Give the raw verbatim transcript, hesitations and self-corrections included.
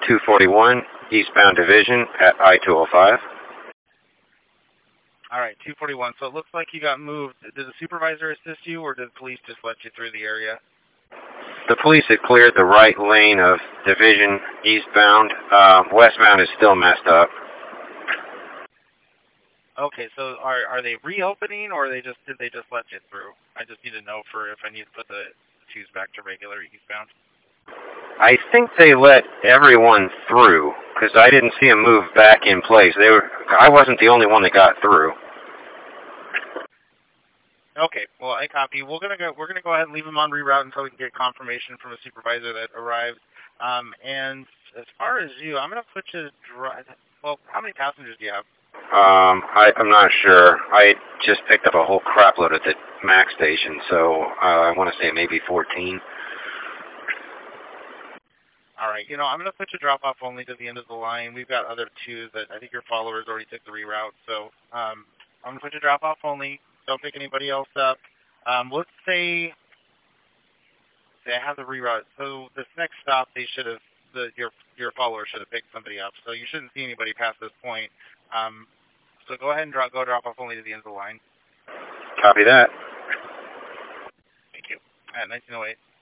two forty-one, eastbound division at I two oh five. All right, two forty-one. So it looks like you got moved. Did the supervisor assist you, or did the police just let you through the area? The police had cleared the right lane of division eastbound. Uh, westbound is still messed up. Okay, so are are they reopening, or they just did they just let you through? I just need to know for if I need to put the twos back to regular eastbound. I think they let everyone through because I didn't see them move back in place. They were. I wasn't the only one that got through. Okay, well I copy. We're gonna go. We're gonna go ahead and leave them on reroute until we can get confirmation from a supervisor that arrived. Um, and as far as you, I'm gonna put you. Dri- well, how many passengers do you have? Um, I, I'm not sure. I just picked up a whole crapload at the Mac station, so uh, I want to say maybe fourteen. All right, you know, I'm going to put you drop-off only to the end of the line. We've got other twos that I think your followers already took the reroute, so um, I'm going to put you drop-off only. Don't pick anybody else up. Um, let's say, say I have the reroute. So this next stop, they should have, the, your your followers should have picked somebody up. So you shouldn't see anybody past this point. Um, so go ahead and drop, go drop-off only to the end of the line. Copy that. Thank you. At nineteen oh eight.